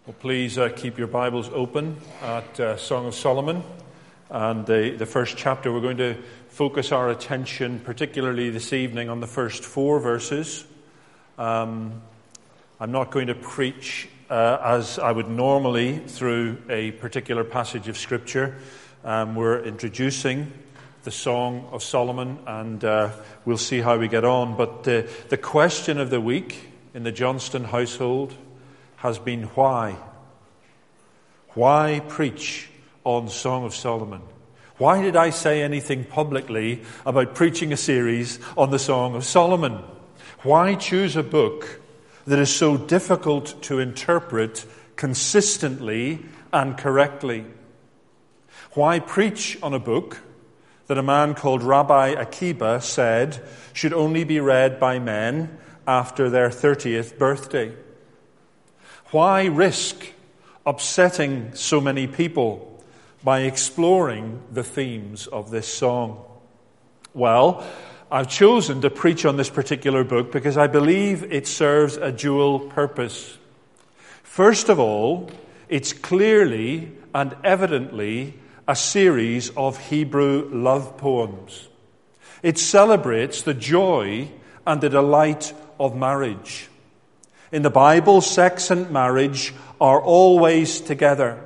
Well, please keep your Bibles open at Song of Solomon and the first chapter. We're going to focus our attention, particularly this evening, on the first 4 verses. I'm not going to preach as I would normally through a particular passage of Scripture. We're introducing the Song of Solomon, and we'll see how we get on. But the question of the week in the Johnston household has been why. Why preach on Song of Solomon? Why did I say anything publicly about preaching a series on the Song of Solomon? Why choose a book that is so difficult to interpret consistently and correctly? Why preach on a book that a man called Rabbi Akiba said should only be read by men after their 30th birthday? Why risk upsetting so many people by exploring the themes of this song? Well, I've chosen to preach on this particular book because I believe it serves a dual purpose. First of all, it's clearly and evidently a series of Hebrew love poems. It celebrates the joy and the delight of marriage. In the Bible, sex and marriage are always together.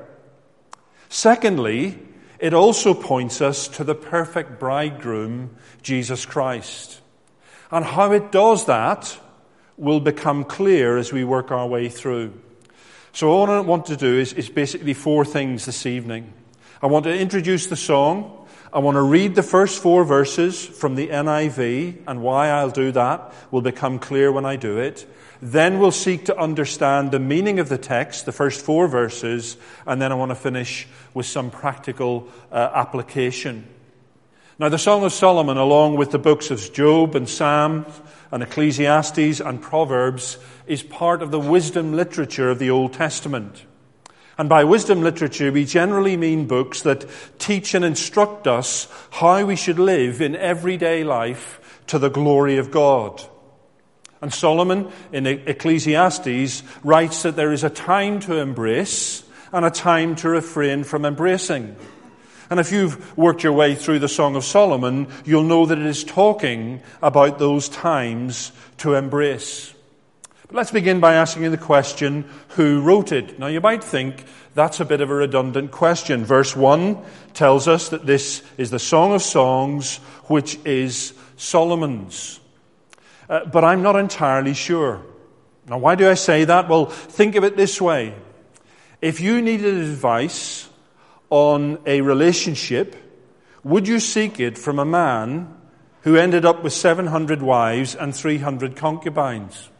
Secondly, it also points us to the perfect bridegroom, Jesus Christ. And how it does that will become clear as we work our way through. So all I want to do is basically 4 things this evening. I want to introduce the song. I want to read the first 4 verses from the NIV, and why I'll do that will become clear when I do it. Then we'll seek to understand the meaning of the text, the first 4 verses, and then I want to finish with some practical application. Now, the Song of Solomon, along with the books of Job and Psalms and Ecclesiastes and Proverbs, is part of the wisdom literature of the Old Testament. And by wisdom literature, we generally mean books that teach and instruct us how we should live in everyday life to the glory of God. And Solomon in Ecclesiastes writes that there is a time to embrace and a time to refrain from embracing. And if you've worked your way through the Song of Solomon, you'll know that it is talking about those times to embrace. But let's begin by asking the question, who wrote it? Now you might think that's a bit of a redundant question. Verse 1 tells us that this is the Song of Songs, which is Solomon's. But I'm not entirely sure. Now, why do I say that? Well, think of it this way. If you needed advice on a relationship, would you seek it from a man who ended up with 700 wives and 300 concubines?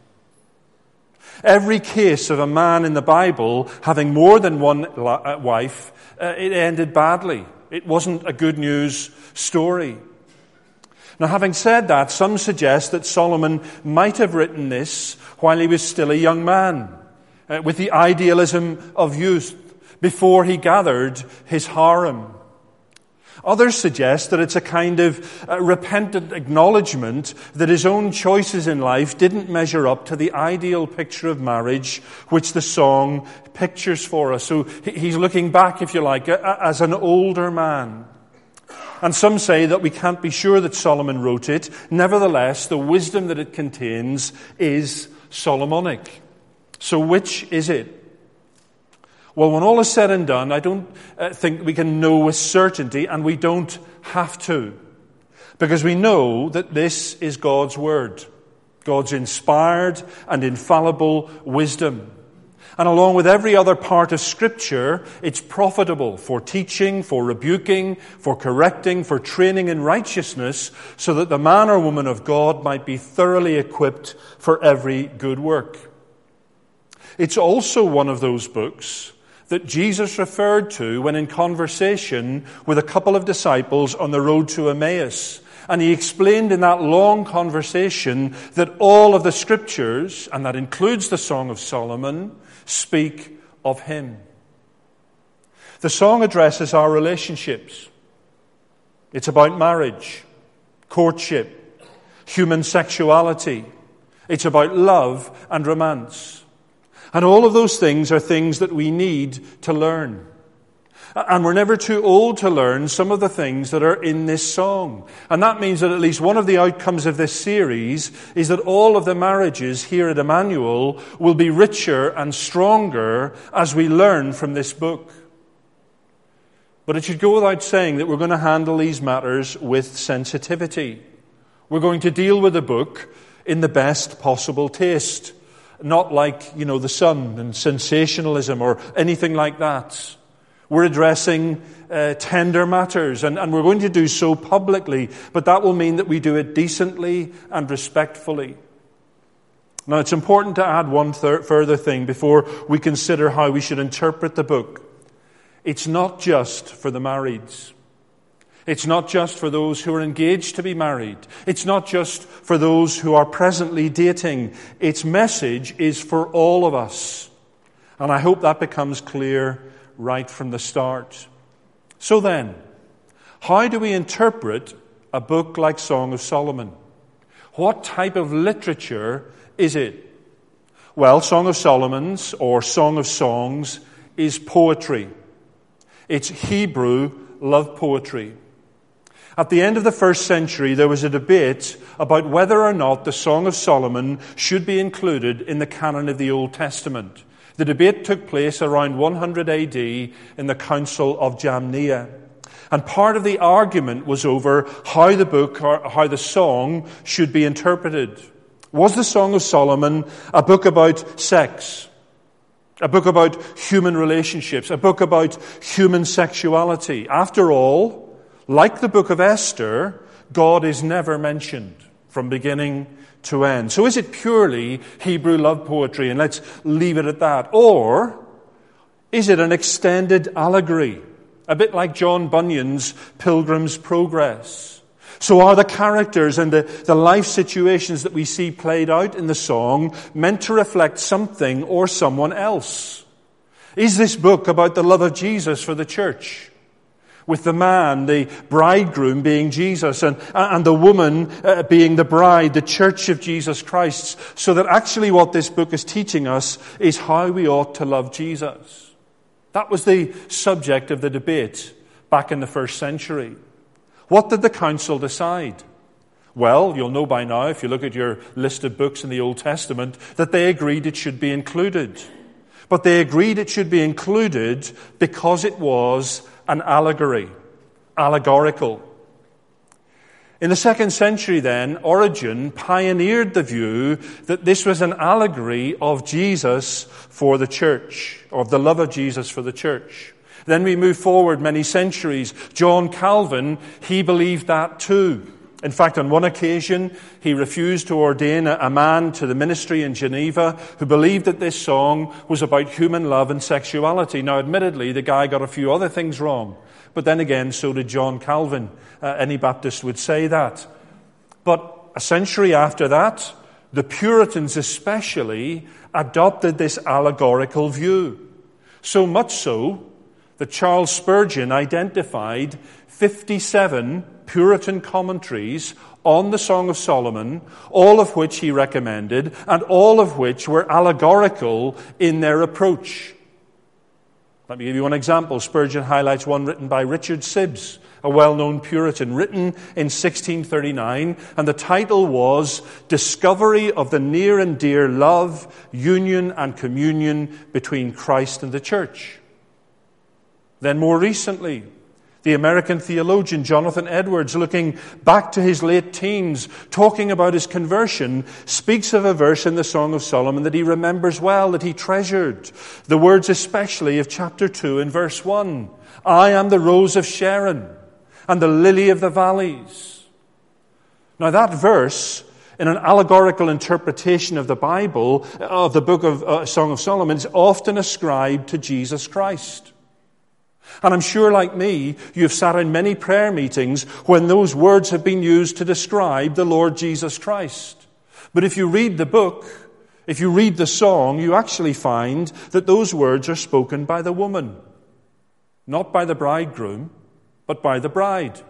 Every case of a man in the Bible having more than one wife, it ended badly. It wasn't a good news story. Now, having said that, some suggest that Solomon might have written this while he was still a young man, with the idealism of youth, before he gathered his harem. Others suggest that it's a kind of repentant acknowledgement that his own choices in life didn't measure up to the ideal picture of marriage which the song pictures for us. So he's looking back, if you like, as an older man. And some say that we can't be sure that Solomon wrote it. Nevertheless, the wisdom that it contains is Solomonic. So which is it? Well, when all is said and done, I don't think we can know with certainty, and we don't have to. Because we know that this is God's Word. God's inspired and infallible wisdom. And along with every other part of Scripture, it's profitable for teaching, for rebuking, for correcting, for training in righteousness, so that the man or woman of God might be thoroughly equipped for every good work. It's also one of those books that Jesus referred to when in conversation with a couple of disciples on the road to Emmaus. And he explained in that long conversation that all of the Scriptures, and that includes the Song of Solomon, speak of him. The song addresses our relationships. It's about marriage, courtship, human sexuality. It's about love and romance. And all of those things are things that we need to learn. And we're never too old to learn some of the things that are in this song. And that means that at least one of the outcomes of this series is that all of the marriages here at Emmanuel will be richer and stronger as we learn from this book. But it should go without saying that we're going to handle these matters with sensitivity. We're going to deal with the book in the best possible taste. Not like, the Sun and sensationalism or anything like that. We're addressing tender matters, and we're going to do so publicly, but that will mean that we do it decently and respectfully. Now, it's important to add one further thing before we consider how we should interpret the book. It's not just for the marrieds. It's not just for those who are engaged to be married. It's not just for those who are presently dating. Its message is for all of us. And I hope that becomes clear right from the start. So then, how do we interpret a book like Song of Solomon? What type of literature is it? Well, Song of Solomon's, or Song of Songs, is poetry. It's Hebrew love poetry. At the end of the first century, there was a debate about whether or not the Song of Solomon should be included in the canon of the Old Testament. The debate took place around 100 AD in the Council of Jamnia. And part of the argument was over how the book, or how the song should be interpreted. Was the Song of Solomon a book about sex? A book about human relationships? A book about human sexuality? After all, like the book of Esther, God is never mentioned from beginning to end. So is it purely Hebrew love poetry, and let's leave it at that? Or is it an extended allegory, a bit like John Bunyan's Pilgrim's Progress? So are the characters and the life situations that we see played out in the song meant to reflect something or someone else? Is this book about the love of Jesus for the church, with the man, the bridegroom, being Jesus, and the woman being the bride, the church of Jesus Christ, so that actually what this book is teaching us is how we ought to love Jesus? That was the subject of the debate back in the first century. What did the council decide? Well, you'll know by now, if you look at your list of books in the Old Testament, that they agreed it should be included. But they agreed it should be included because it was an allegory, allegorical. In the second century then, Origen pioneered the view that this was an allegory of Jesus for the church, of the love of Jesus for the church. Then we move forward many centuries. John Calvin, he believed that too. In fact, on one occasion, he refused to ordain a man to the ministry in Geneva who believed that this song was about human love and sexuality. Now, admittedly, the guy got a few other things wrong. But then again, so did John Calvin. Any Baptist would say that. But a century after that, the Puritans especially adopted this allegorical view. So much so that Charles Spurgeon identified 57 Puritan commentaries on the Song of Solomon, all of which he recommended, and all of which were allegorical in their approach. Let me give you one example. Spurgeon highlights one written by Richard Sibbes, a well-known Puritan, written in 1639, and the title was Discovery of the Near and Dear Love, Union and Communion Between Christ and the Church. Then more recently, the American theologian Jonathan Edwards, looking back to his late teens, talking about his conversion, speaks of a verse in the Song of Solomon that he remembers well, that he treasured. The words especially of chapter 2 and verse 1. I am the rose of Sharon and the lily of the valleys. Now that verse, in an allegorical interpretation of the Bible, of the book of Song of Solomon, is often ascribed to Jesus Christ. And I'm sure, like me, you've sat in many prayer meetings when those words have been used to describe the Lord Jesus Christ. But if you read the book, if you read the song, you actually find that those words are spoken by the woman. Not by the bridegroom, but by the bride.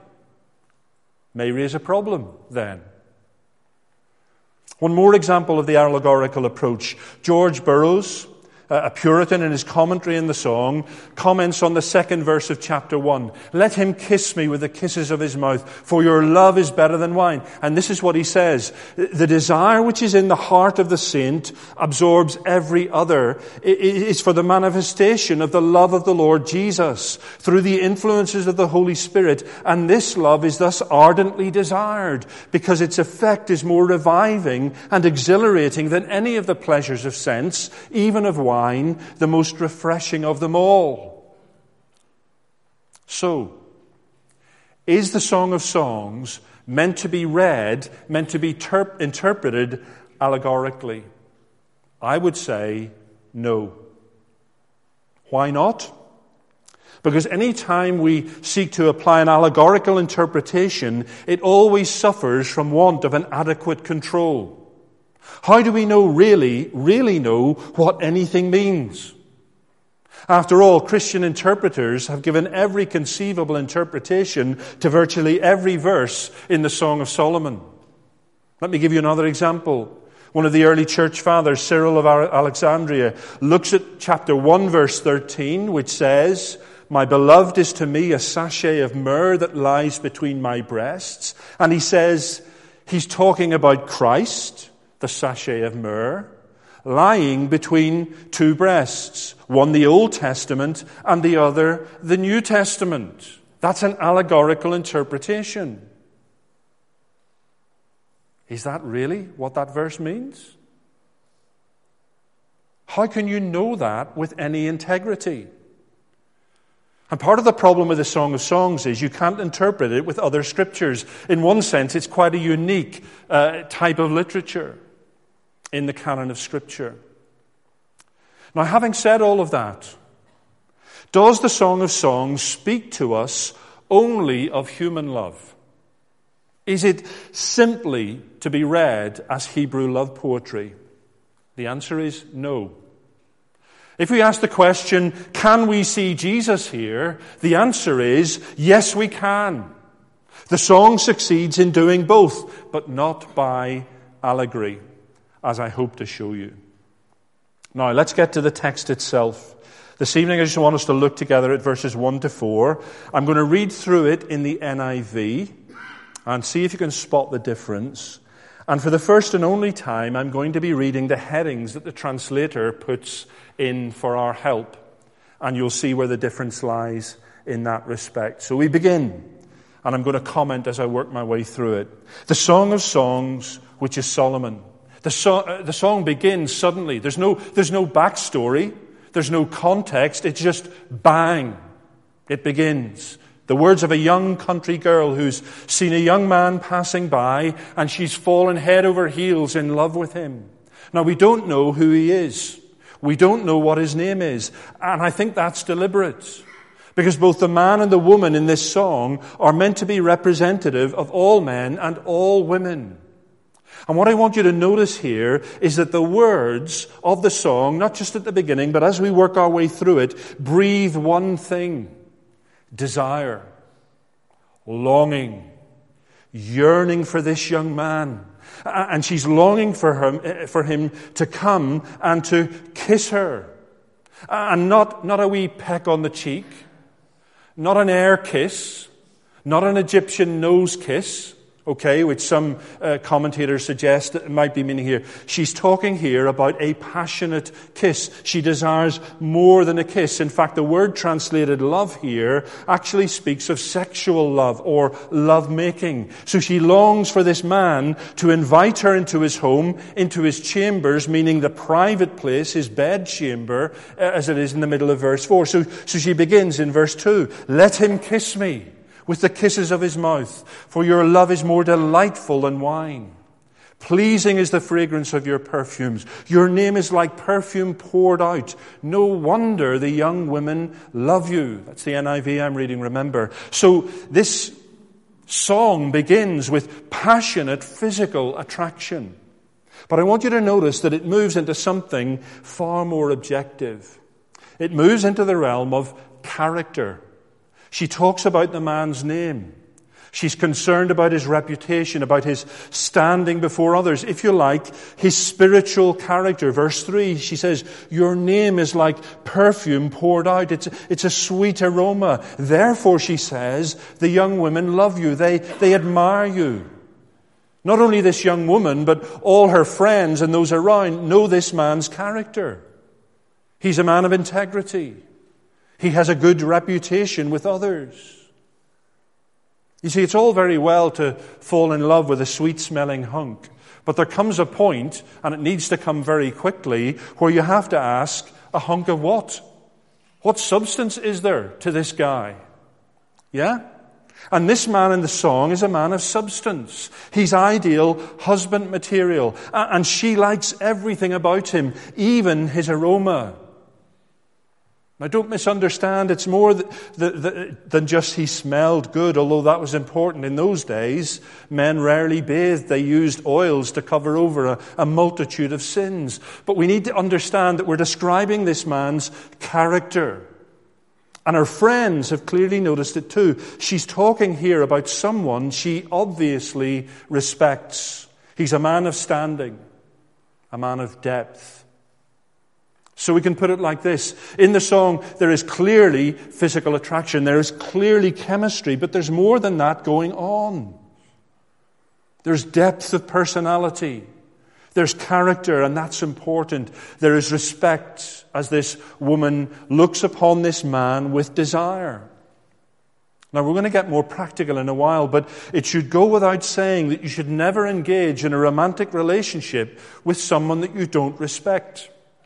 May raise a problem, then. One more example of the allegorical approach. George Burroughs, a Puritan, in his commentary in the song, comments on the second verse of chapter 1. Let him kiss me with the kisses of his mouth, for your love is better than wine. And this is what he says. The desire which is in the heart of the saint absorbs every other. It is for the manifestation of the love of the Lord Jesus through the influences of the Holy Spirit. And this love is thus ardently desired because its effect is more reviving and exhilarating than any of the pleasures of sense, even of wine, the most refreshing of them all. So, is the Song of Songs meant to be read, meant to be interpreted allegorically? I would say no. Why not? Because any time we seek to apply an allegorical interpretation, it always suffers from want of an adequate control. How do we really know what anything means? After all, Christian interpreters have given every conceivable interpretation to virtually every verse in the Song of Solomon. Let me give you another example. One of the early church fathers, Cyril of Alexandria, looks at chapter 1, verse 13, which says, "My beloved is to me a sachet of myrrh that lies between my breasts." And he says, he's talking about Christ, the sachet of myrrh, lying between two breasts, one the Old Testament and the other the New Testament. That's an allegorical interpretation. Is that really what that verse means? How can you know that with any integrity? And part of the problem with the Song of Songs is you can't interpret it with other scriptures. In one sense, it's quite a unique type of literature in the canon of Scripture. Now, having said all of that, does the Song of Songs speak to us only of human love? Is it simply to be read as Hebrew love poetry? The answer is no. If we ask the question, can we see Jesus here? The answer is, yes, we can. The song succeeds in doing both, but not by allegory, as I hope to show you. Now, let's get to the text itself. This evening, I just want us to look together at verses 1 to 4. I'm going to read through it in the NIV and see if you can spot the difference. And for the first and only time, I'm going to be reading the headings that the translator puts in for our help. And you'll see where the difference lies in that respect. So we begin, and I'm going to comment as I work my way through it. The Song of Songs, which is Solomon. The song begins suddenly. There's no backstory. There's no context. It's just bang. It begins. The words of a young country girl who's seen a young man passing by, and she's fallen head over heels in love with him. Now, we don't know who he is. We don't know what his name is. And I think that's deliberate. Because both the man and the woman in this song are meant to be representative of all men and all women. And what I want you to notice here is that the words of the song, not just at the beginning, but as we work our way through it, breathe one thing: desire, longing, yearning for this young man. And she's longing for him to come and to kiss her. And not a wee peck on the cheek, not an air kiss, not an Egyptian nose kiss, okay, which some commentators suggest it might be meaning here. She's talking here about a passionate kiss. She desires more than a kiss. In fact, the word translated love here actually speaks of sexual love or love-making. So she longs for this man to invite her into his home, into his chambers, meaning the private place, his bed chamber, as it is in the middle of verse 4. So she begins in verse 2, "Let him kiss me with the kisses of his mouth, for your love is more delightful than wine. Pleasing is the fragrance of your perfumes. Your name is like perfume poured out. No wonder the young women love you." That's the NIV I'm reading, remember. So this song begins with passionate physical attraction. But I want you to notice that it moves into something far more objective. It moves into the realm of character. She talks about the man's name. She's concerned about his reputation, about his standing before others. If you like, his spiritual character. Verse 3, she says, your name is like perfume poured out. It's a sweet aroma. Therefore, she says, the young women love you. They admire you. Not only this young woman, but all her friends and those around know this man's character. He's a man of integrity. He has a good reputation with others. You see, it's all very well to fall in love with a sweet-smelling hunk, but there comes a point, and it needs to come very quickly, where you have to ask, a hunk of what? What substance is there to this guy? Yeah? And this man in the song is a man of substance. He's ideal husband material, and she likes everything about him, even his aroma. Now, don't misunderstand, it's more than just he smelled good, although that was important. In those days, men rarely bathed. They used oils to cover over a multitude of sins. But we need to understand that we're describing this man's character. And her friends have clearly noticed it too. She's talking here about someone she obviously respects. He's a man of standing, a man of depth. So we can put it like this. In the song, there is clearly physical attraction. There is clearly chemistry, but there's more than that going on. There's depth of personality. There's character, and that's important. There is respect as this woman looks upon this man with desire. Now, we're going to get more practical in a while, but it should go without saying that you should never engage in a romantic relationship with someone that you don't respect.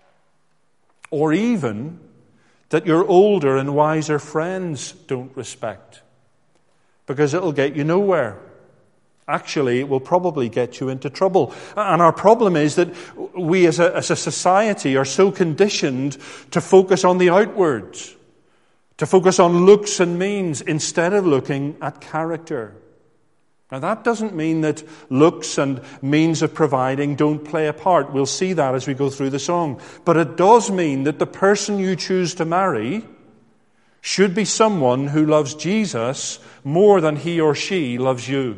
Or even that your older and wiser friends don't respect. Because it'll get you nowhere. Actually, it will probably get you into trouble. And our problem is that we as a society are so conditioned to focus on the outwards, to focus on looks and means instead of looking at character. Now, that doesn't mean that looks and means of providing don't play a part. We'll see that as we go through the song. But it does mean that the person you choose to marry should be someone who loves Jesus more than he or she loves you.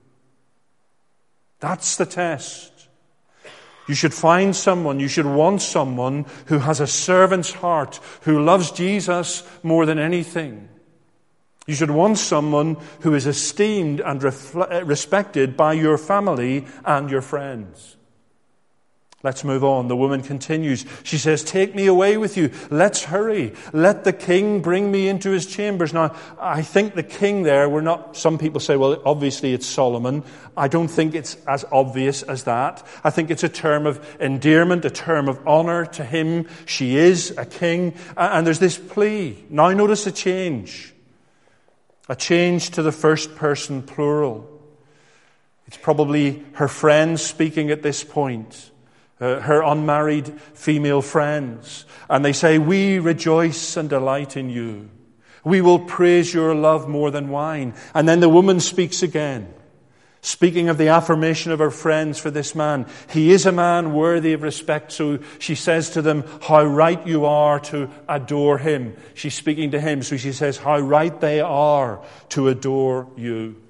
That's the test. You should find someone, you should want someone who has a servant's heart, who loves Jesus more than anything. You should want someone who is esteemed and respected by your family and your friends. Let's move on. The woman continues. She says, take me away with you. Let's hurry. Let the king bring me into his chambers. Now, I think the king there, some people say, well, obviously it's Solomon. I don't think it's as obvious as that. I think it's a term of endearment, a term of honor to him. She is a king. And there's this plea. Now notice a change. A change to the first person plural. It's probably her friends speaking at this point. Her unmarried female friends. And they say, we rejoice and delight in you. We will praise your love more than wine. And then the woman speaks again. Speaking of the affirmation of her friends for this man. He is a man worthy of respect. So she says to them, how right you are to adore him. She's speaking to him. So she says, how right they are to adore you.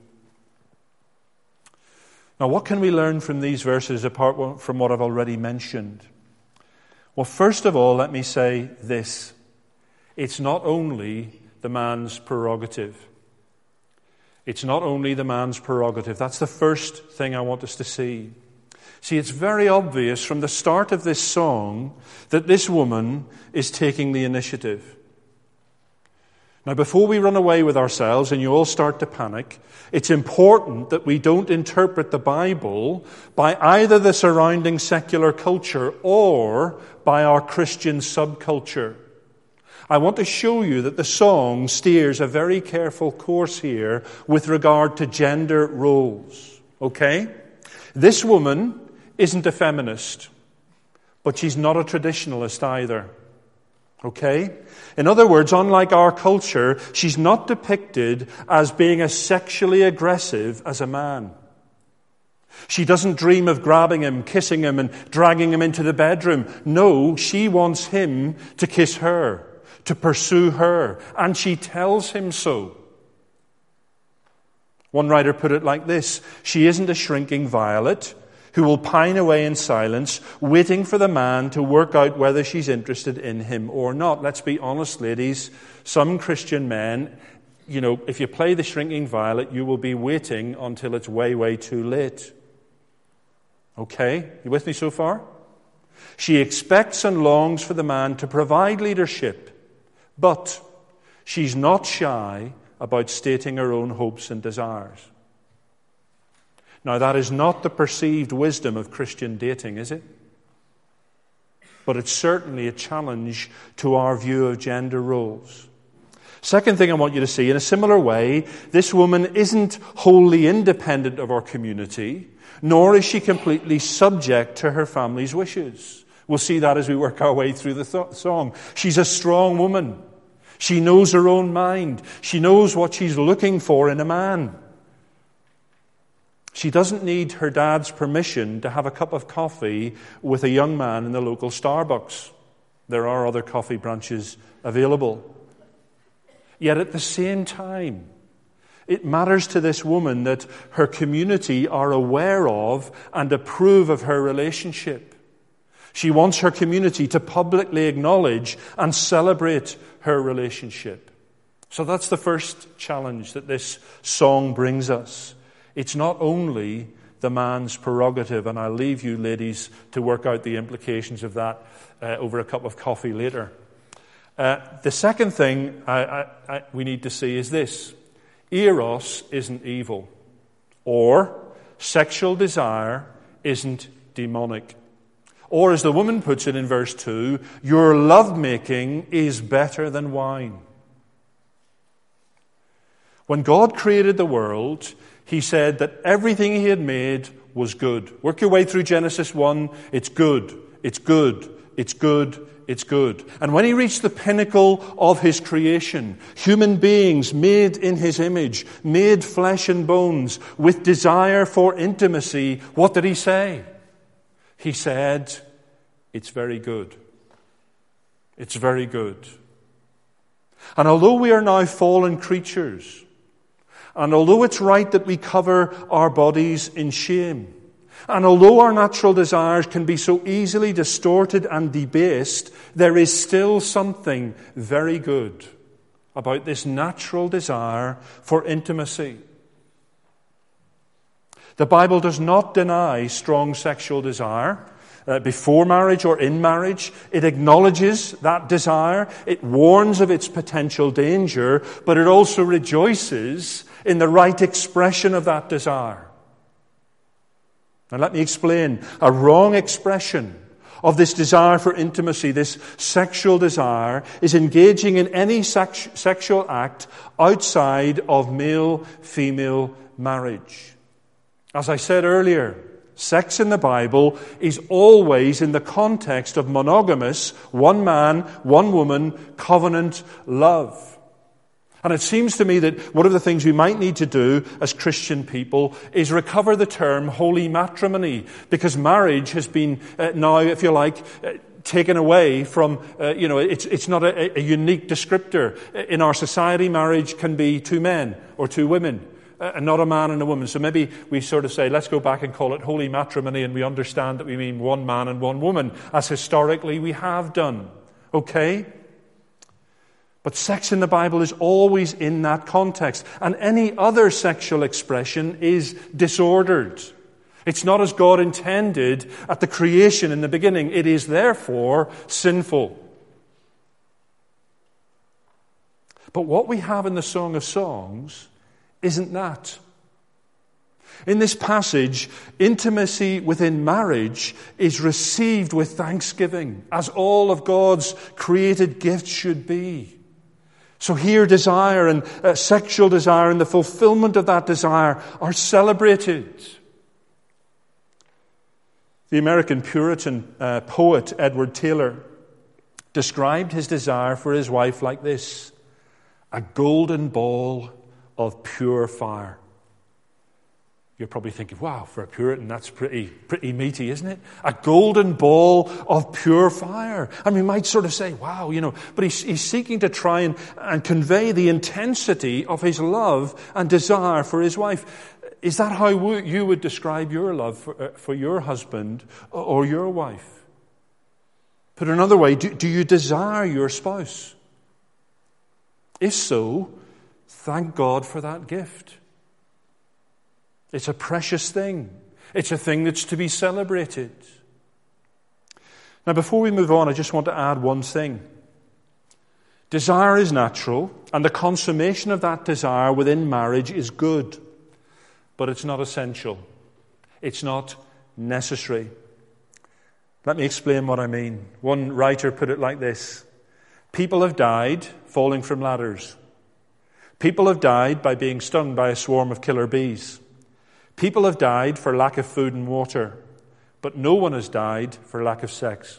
Now, what can we learn from these verses apart from what I've already mentioned? Well, first of all, let me say this. It's not only the man's prerogative. It's not only the man's prerogative. That's the first thing I want us to see. See, it's very obvious from the start of this song that this woman is taking the initiative. Now, before we run away with ourselves and you all start to panic, it's important that we don't interpret the Bible by either the surrounding secular culture or by our Christian subculture. I want to show you that the song steers a very careful course here with regard to gender roles. Okay? This woman isn't a feminist, but she's not a traditionalist either. Okay? In other words, unlike our culture, she's not depicted as being as sexually aggressive as a man. She doesn't dream of grabbing him, kissing him, and dragging him into the bedroom. No, she wants him to kiss her, to pursue her, and she tells him so. One writer put it like this: she isn't a shrinking violet who will pine away in silence, waiting for the man to work out whether she's interested in him or not. Let's be honest, ladies. Some Christian men, if you play the shrinking violet, you will be waiting until it's way, way too late. Okay? You with me so far? She expects and longs for the man to provide leadership, but she's not shy about stating her own hopes and desires. Now, that is not the perceived wisdom of Christian dating, is it? But it's certainly a challenge to our view of gender roles. Second thing I want you to see, in a similar way, this woman isn't wholly independent of our community, nor is she completely subject to her family's wishes. We'll see that as we work our way through the song. She's a strong woman. She knows her own mind. She knows what she's looking for in a man. She doesn't need her dad's permission to have a cup of coffee with a young man in the local Starbucks. There are other coffee branches available. Yet at the same time, it matters to this woman that her community are aware of and approve of her relationship. She wants her community to publicly acknowledge and celebrate her relationship. So that's the first challenge that this song brings us. It's not only the man's prerogative, and I'll leave you, ladies, to work out the implications of that over a cup of coffee later. The second thing we need to see is this: eros isn't evil, or sexual desire isn't demonic. Or, as the woman puts it in verse 2, your lovemaking is better than wine. When God created the world, He said that everything He had made was good. Work your way through Genesis 1. It's good. It's good. It's good. It's good. And when He reached the pinnacle of His creation, human beings made in His image, made flesh and bones, with desire for intimacy, what did He say? He said, it's very good. It's very good. And although we are now fallen creatures, and although it's right that we cover our bodies in shame, and although our natural desires can be so easily distorted and debased, there is still something very good about this natural desire for intimacy. The Bible does not deny strong sexual desire before marriage or in marriage. It acknowledges that desire. It warns of its potential danger, but it also rejoices in the right expression of that desire. Now let me explain. A wrong expression of this desire for intimacy, this sexual desire, is engaging in any sexual act outside of male-female marriage. As I said earlier, sex in the Bible is always in the context of monogamous, one man, one woman, covenant love. And it seems to me that one of the things we might need to do as Christian people is recover the term holy matrimony, because marriage has been now, if you like, taken away from, it's not a unique descriptor. In our society, marriage can be two men or two women, and not a man and a woman. So maybe we sort of say, let's go back and call it holy matrimony, and we understand that we mean one man and one woman, as historically we have done. Okay? But sex in the Bible is always in that context. And any other sexual expression is disordered. It's not as God intended at the creation in the beginning. It is therefore sinful. But what we have in the Song of Songs isn't that. In this passage, intimacy within marriage is received with thanksgiving, as all of God's created gifts should be. So here desire and sexual desire and the fulfillment of that desire are celebrated. The American Puritan poet Edward Taylor described his desire for his wife like this: a golden ball of pure fire. You're probably thinking, wow, for a Puritan, that's pretty meaty, isn't it? A golden ball of pure fire. And we might sort of say, wow, but he's seeking to try and convey the intensity of his love and desire for his wife. Is that how you would describe your love for your husband or your wife? Put another way, do you desire your spouse? If so, thank God for that gift. It's a precious thing. It's a thing that's to be celebrated. Now, before we move on, I just want to add one thing. Desire is natural, and the consummation of that desire within marriage is good, but it's not essential. It's not necessary. Let me explain what I mean. One writer put it like this: people have died falling from ladders. People have died by being stung by a swarm of killer bees. People have died for lack of food and water, but no one has died for lack of sex.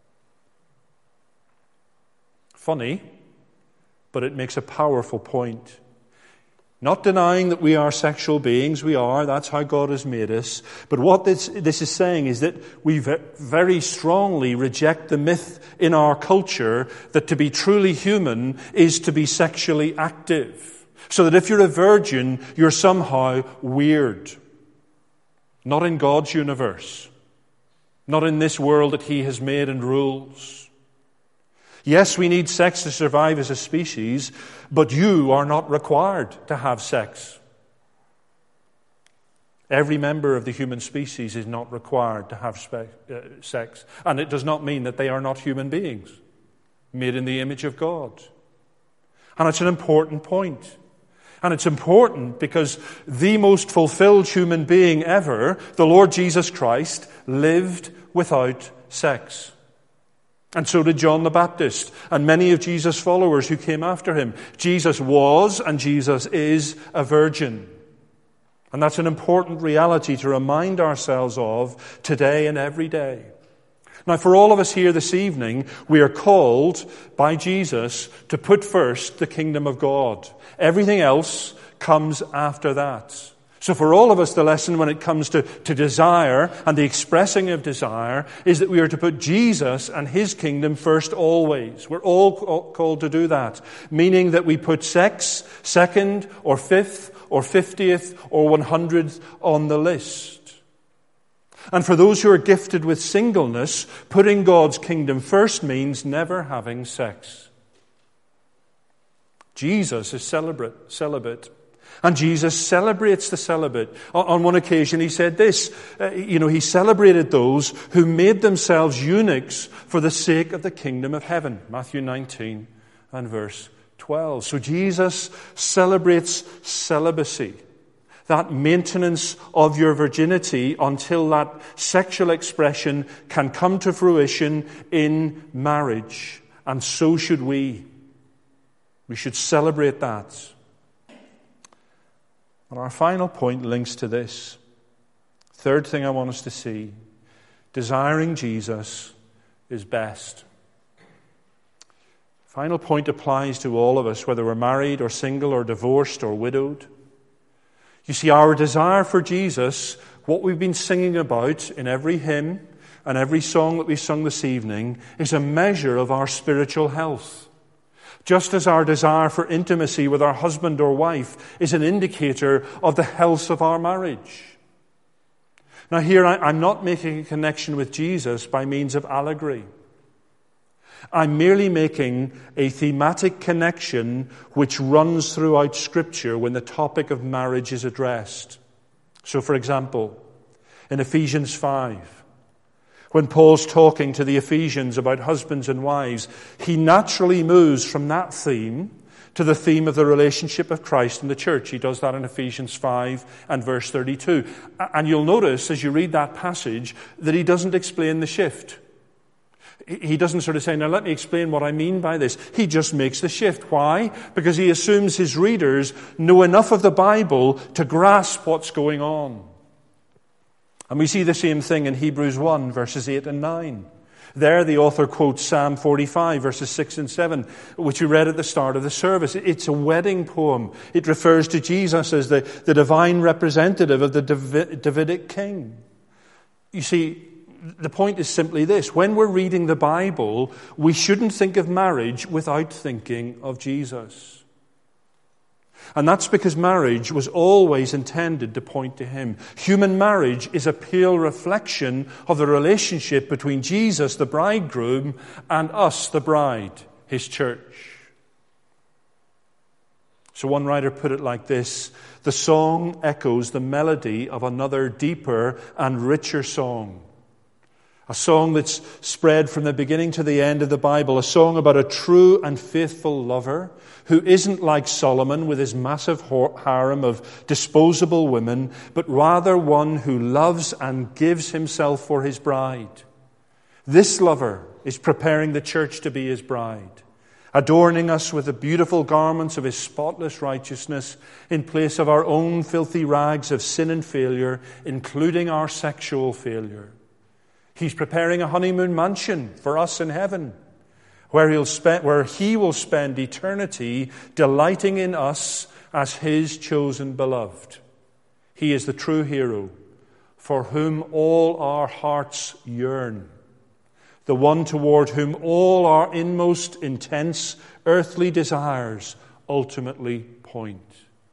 Funny, but it makes a powerful point. Not denying that we are sexual beings, we are, that's how God has made us. But what this is saying is that we very strongly reject the myth in our culture that to be truly human is to be sexually active. So that if you're a virgin, you're somehow weird. Not in God's universe. Not in this world that He has made and rules. Yes, we need sex to survive as a species, but you are not required to have sex. Every member of the human species is not required to have sex. And it does not mean that they are not human beings, made in the image of God. And it's an important point. And it's important because the most fulfilled human being ever, the Lord Jesus Christ, lived without sex. And so did John the Baptist and many of Jesus' followers who came after him. Jesus was and Jesus is a virgin. And that's an important reality to remind ourselves of today and every day. Now, for all of us here this evening, we are called by Jesus to put first the kingdom of God. Everything else comes after that. So for all of us, the lesson when it comes to desire and the expressing of desire is that we are to put Jesus and His kingdom first always. We're all called to do that, meaning that we put sex second or fifth or 50th or 100th on the list. And for those who are gifted with singleness, putting God's kingdom first means never having sex. Jesus is celibate. And Jesus celebrates the celibate. On one occasion he said this, he celebrated those who made themselves eunuchs for the sake of the kingdom of heaven. Matthew 19 and verse 12. So Jesus celebrates celibacy. That maintenance of your virginity until that sexual expression can come to fruition in marriage. And so should we. We should celebrate that. And our final point links to this. Third thing I want us to see. Desiring Jesus is best. Final point applies to all of us, whether we're married or single or divorced or widowed. You see, our desire for Jesus, what we've been singing about in every hymn and every song that we've sung this evening, is a measure of our spiritual health. Just as our desire for intimacy with our husband or wife is an indicator of the health of our marriage. Now here, I'm not making a connection with Jesus by means of allegory. I'm merely making a thematic connection which runs throughout Scripture when the topic of marriage is addressed. So, for example, in Ephesians 5, when Paul's talking to the Ephesians about husbands and wives, he naturally moves from that theme to the theme of the relationship of Christ and the church. He does that in Ephesians 5 and verse 32. And you'll notice as you read that passage that he doesn't explain the shift. He doesn't sort of say, now let me explain what I mean by this. He just makes the shift. Why? Because he assumes his readers know enough of the Bible to grasp what's going on. And we see the same thing in Hebrews 1, verses 8 and 9. There the author quotes Psalm 45, verses 6 and 7, which we read at the start of the service. It's a wedding poem. It refers to Jesus as the divine representative of the Davidic king. You see, the point is simply this. When we're reading the Bible, we shouldn't think of marriage without thinking of Jesus. And that's because marriage was always intended to point to him. Human marriage is a pale reflection of the relationship between Jesus, the bridegroom, and us, the bride, his church. So one writer put it like this: the song echoes the melody of another deeper and richer song. A song that's spread from the beginning to the end of the Bible. A song about a true and faithful lover who isn't like Solomon with his massive harem of disposable women, but rather one who loves and gives himself for his bride. This lover is preparing the church to be his bride, adorning us with the beautiful garments of his spotless righteousness in place of our own filthy rags of sin and failure, including our sexual failure. He's preparing a honeymoon mansion for us in heaven, where he will spend eternity delighting in us as his chosen beloved. He is the true hero for whom all our hearts yearn, the one toward whom all our inmost intense earthly desires ultimately point.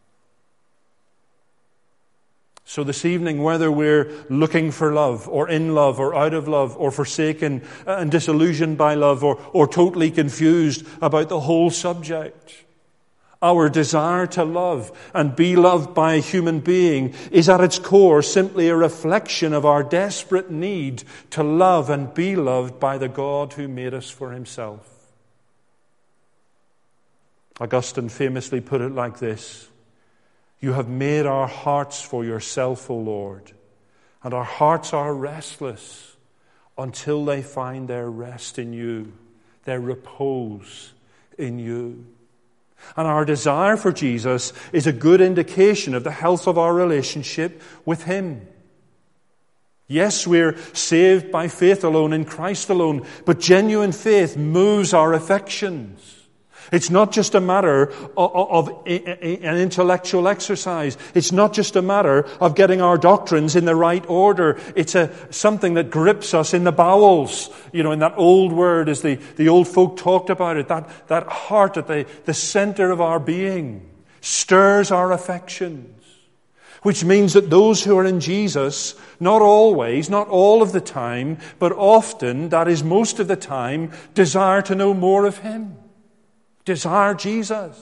So this evening, whether we're looking for love or in love or out of love or forsaken and disillusioned by love or totally confused about the whole subject, our desire to love and be loved by a human being is at its core simply a reflection of our desperate need to love and be loved by the God who made us for himself. Augustine famously put it like this: you have made our hearts for yourself, O Lord, and our hearts are restless until they find their rest in you, their repose in you. And our desire for Jesus is a good indication of the health of our relationship with him. Yes, we're saved by faith alone, in Christ alone, but genuine faith moves our affections. It's not just a matter of an intellectual exercise. It's not just a matter of getting our doctrines in the right order. It's something that grips us in the bowels. You know, in that old word, as the old folk talked about it, that heart at the center of our being stirs our affections. Which means that those who are in Jesus, not always, not all of the time, but often, that is most of the time, desire to know more of him. Desire Jesus.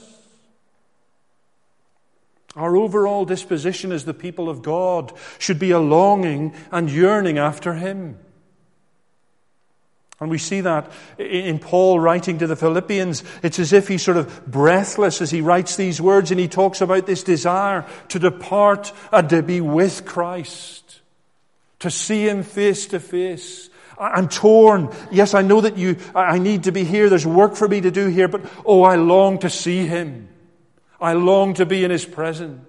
Our overall disposition as the people of God should be a longing and yearning after him. And we see that in Paul writing to the Philippians. It's as if he's sort of breathless as he writes these words, and he talks about this desire to depart and to be with Christ, to see him face to face. I'm torn. Yes, I know that I need to be here. There's work for me to do here, but I long to see him. I long to be in his presence.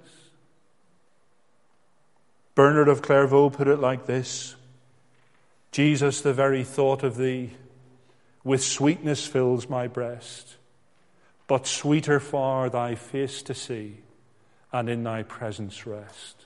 Bernard of Clairvaux put it like this: Jesus, the very thought of thee with sweetness fills my breast, but sweeter far thy face to see, and in thy presence rest.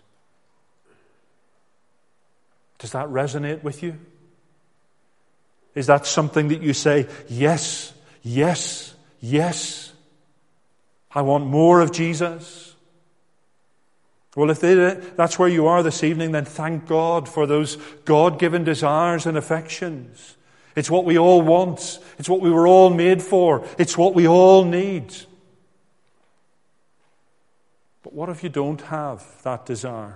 Does that resonate with you? Is that something that you say, yes, yes, yes, I want more of Jesus? Well, if that's where you are this evening, then thank God for those God-given desires and affections. It's what we all want. It's what we were all made for. It's what we all need. But what if you don't have that desire?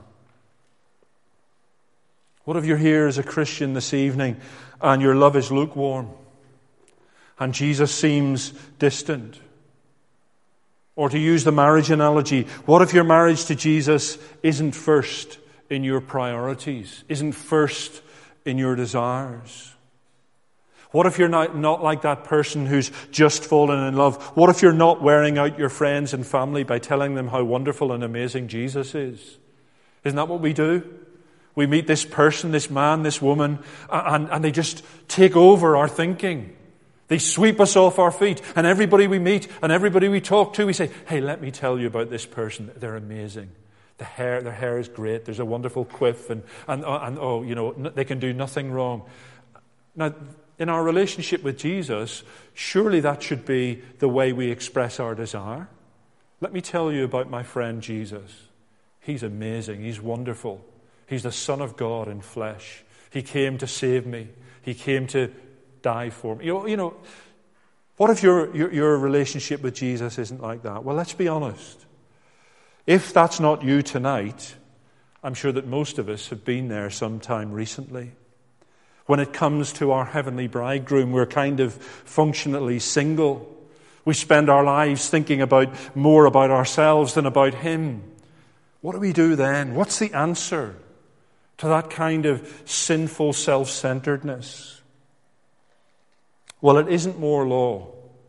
What if you're here as a Christian this evening and your love is lukewarm and Jesus seems distant? Or to use the marriage analogy, what if your marriage to Jesus isn't first in your priorities, isn't first in your desires? What if you're not like that person who's just fallen in love? What if you're not wearing out your friends and family by telling them how wonderful and amazing Jesus is? Isn't that what we do? We meet this person, this man, this woman, and they just take over our thinking. They sweep us off our feet. And everybody we meet and everybody we talk to, we say, hey, let me tell you about this person. They're amazing. Their hair is great. There's a wonderful quiff. And they can do nothing wrong. Now, in our relationship with Jesus, surely that should be the way we express our desire. Let me tell you about my friend Jesus. He's amazing. He's wonderful. He's the Son of God in flesh. He came to save me. He came to die for me. You know, what if your relationship with Jesus isn't like that? Well, let's be honest. If that's not you tonight, I'm sure that most of us have been there sometime recently. When it comes to our heavenly bridegroom, we're kind of functionally single. We spend our lives thinking more about ourselves than about him. What do we do then? What's the answer to that kind of sinful self-centeredness? Well, it isn't more law.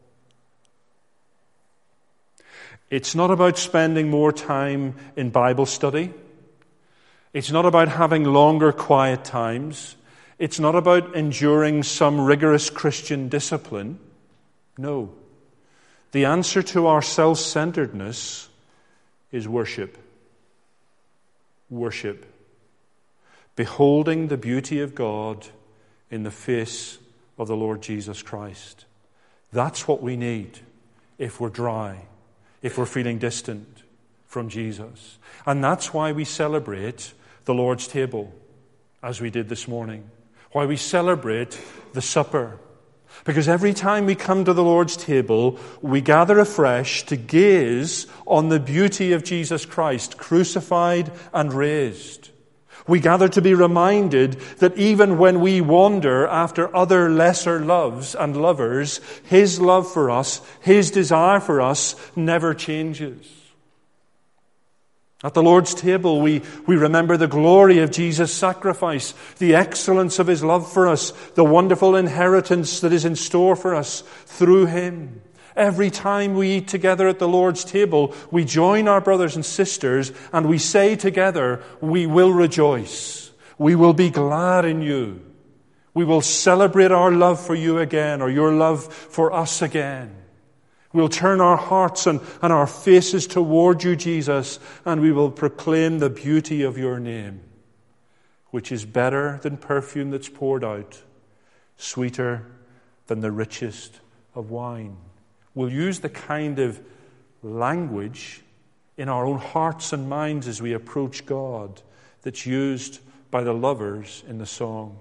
It's not about spending more time in Bible study. It's not about having longer quiet times. It's not about enduring some rigorous Christian discipline. No. The answer to our self-centeredness is worship. Worship. Beholding the beauty of God in the face of the Lord Jesus Christ. That's what we need if we're dry, if we're feeling distant from Jesus. And that's why we celebrate the Lord's table, as we did this morning. Why we celebrate the supper. Because every time we come to the Lord's table, we gather afresh to gaze on the beauty of Jesus Christ, crucified and raised. We gather to be reminded that even when we wander after other lesser loves and lovers, his love for us, his desire for us never changes. At the Lord's table, we remember the glory of Jesus' sacrifice, the excellence of his love for us, the wonderful inheritance that is in store for us through him. Every time we eat together at the Lord's table, we join our brothers and sisters and we say together, we will rejoice. We will be glad in you. We will celebrate our love for you again, or your love for us again. We'll turn our hearts and our faces toward you, Jesus, and we will proclaim the beauty of your name, which is better than perfume that's poured out, sweeter than the richest of wine. We'll use the kind of language in our own hearts and minds as we approach God that's used by the lovers in the song.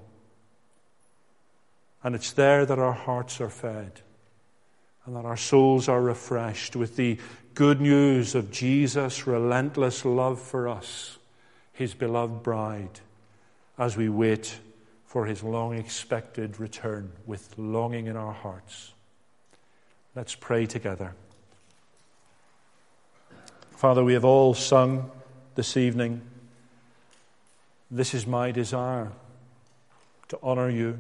And it's there that our hearts are fed and that our souls are refreshed with the good news of Jesus' relentless love for us, his beloved bride, as we wait for his long-expected return with longing in our hearts. Let's pray together. Father, we have all sung this evening, "This is my desire, to honor you."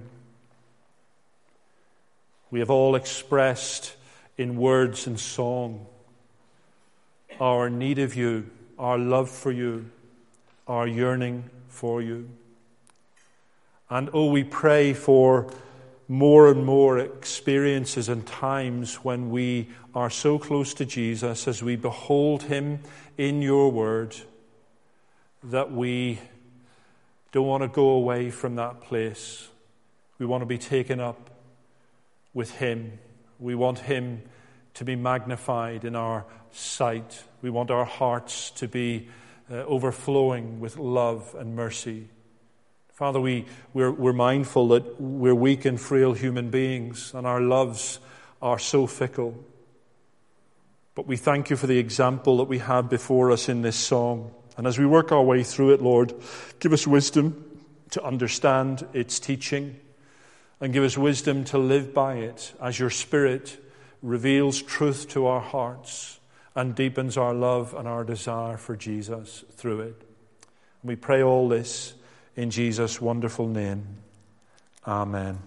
We have all expressed in words and song our need of you, our love for you, our yearning for you. And we pray for more and more experiences and times when we are so close to Jesus as we behold him in your word that we don't want to go away from that place. We want to be taken up with him. We want him to be magnified in our sight. We want our hearts to be overflowing with love and mercy. Father, we're mindful that we're weak and frail human beings and our loves are so fickle. But we thank you for the example that we have before us in this song. And as we work our way through it, Lord, give us wisdom to understand its teaching and give us wisdom to live by it as your Spirit reveals truth to our hearts and deepens our love and our desire for Jesus through it. And we pray all this in Jesus' wonderful name. Amen.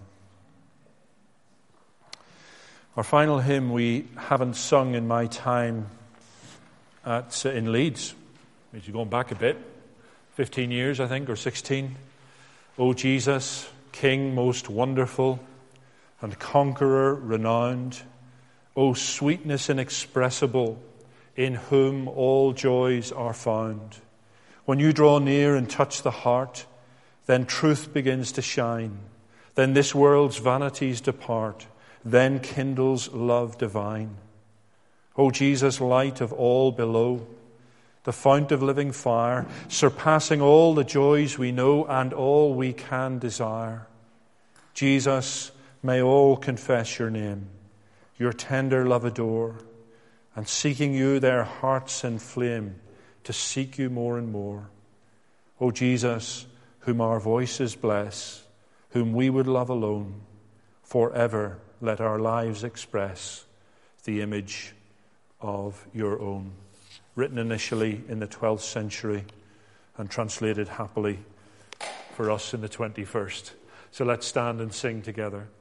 Our final hymn we haven't sung in my time in Leeds. Means you're going back a bit. 15 years, I think, or 16. O Jesus, King most wonderful and conqueror renowned, O sweetness inexpressible, in whom all joys are found. When you draw near and touch the heart, then truth begins to shine. Then this world's vanities depart. Then kindles love divine. O Jesus, light of all below, the fount of living fire, surpassing all the joys we know and all we can desire. Jesus, may all confess your name, your tender love adore, and seeking you their hearts inflame to seek you more and more. O Jesus, whom our voices bless, whom we would love alone, forever let our lives express the image of your own. Written initially in the 12th century and translated happily for us in the 21st. So let's stand and sing together.